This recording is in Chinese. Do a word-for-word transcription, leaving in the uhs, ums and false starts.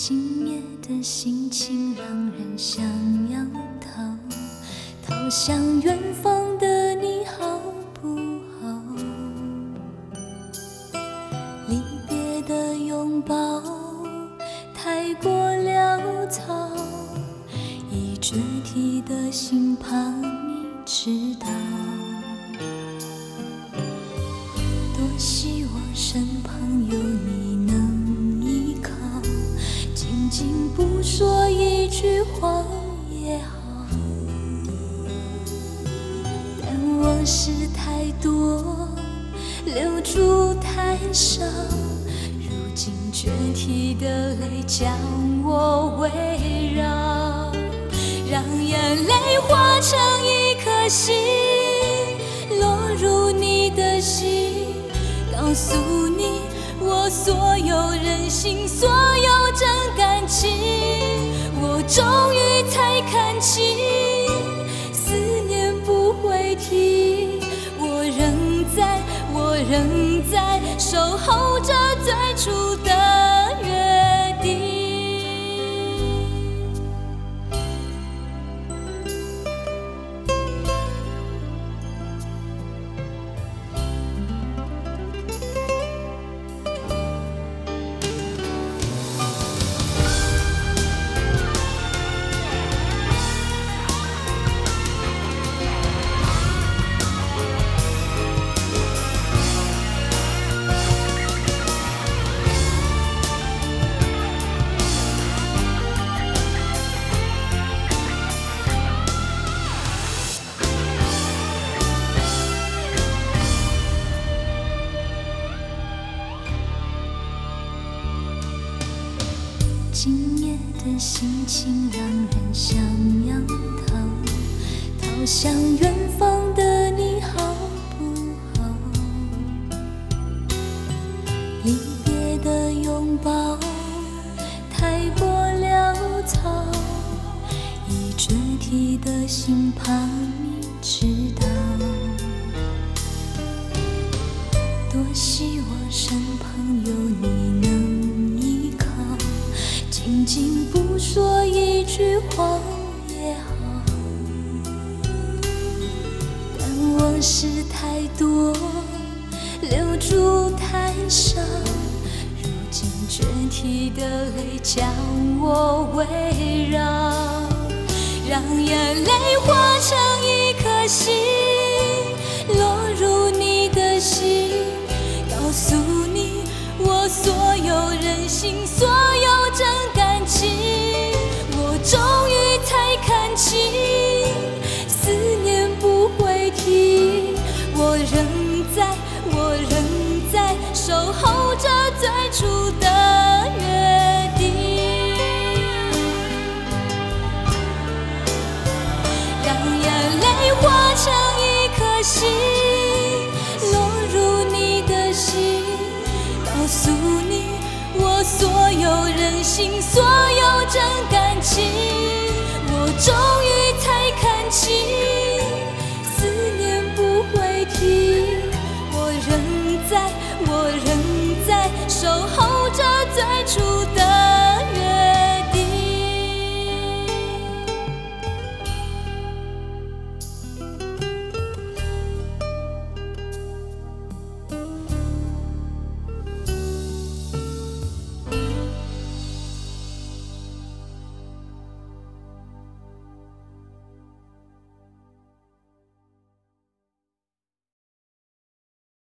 今夜的心情让人想要逃，逃向远方的你好不好？离别的拥抱太过潦草，已决堤的心怕你知道。多希望身旁有你能依靠，紧紧不说一句话也好。但往事太多，留住太少，如今决堤的泪将我围绕，让眼泪化成一颗心，落入你的心，告诉你我所有任性，所有真感情，我终于才看清，思念不会停，我仍在，我仍在守候着最初的约定。今夜的心情让人想要逃，逃向远方的你好不好？离别的拥抱太过潦草，已决堤的心怕你知道。多希望身旁有你能依靠，紧紧不说一句话也好。但往事太多，留住太少，如今决堤的泪将我围绕，让眼泪化成一颗心，落入你的心，告诉你我所有任性，所有真感情，我终于才看清，思念不会停，我仍在，我仍在守候着最初的约定，让眼泪化成一颗心，落入你的心，告诉你我所有任性，所有真感情，我终于